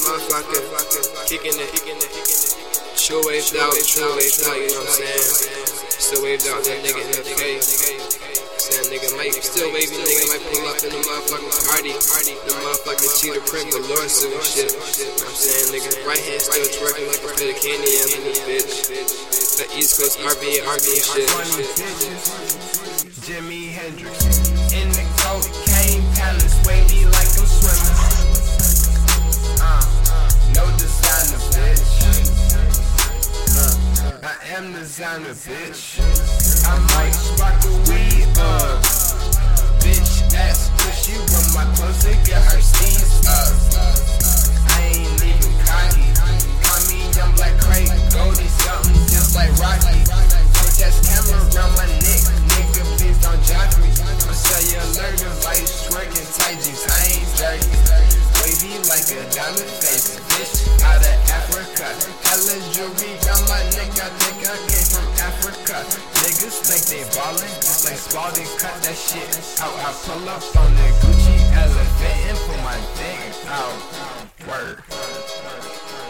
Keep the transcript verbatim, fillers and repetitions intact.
motherfucker, kicking it, true waved out, true waved out, you know what I'm saying? Still waved out that nigga in the face. Saying nigga might still wavy, nigga might pull up in the motherfucking party, the motherfucking cheetah print with lawsuit and shit. You know what I'm saying? Nigga, right hand still twerking like a bit of candy in this bitch. The East Coast R B and R B and shit. Jimi Hendrix in the cocaine palace, wavy like I'm swimming. Uh, no designer, bitch. Uh, I am designer, bitch. I might spark the weed up. Bitch ass pushy with my clothes to get her steez up. I ain't even cocky. Call me young black Craig Goldie, something just like Rocky. Put that camera around my neck, nigga, please don't jock me. My cellular device twerking tight jeans, I ain't dirty. Wavy like a diamond face, bitch out of Africa. Hella jewelry on my neck, I think I came from Africa. Niggas think they ballin', just like Spalding, cut that shit out. I pull up on the Gucci elephant and put my dick out. Word.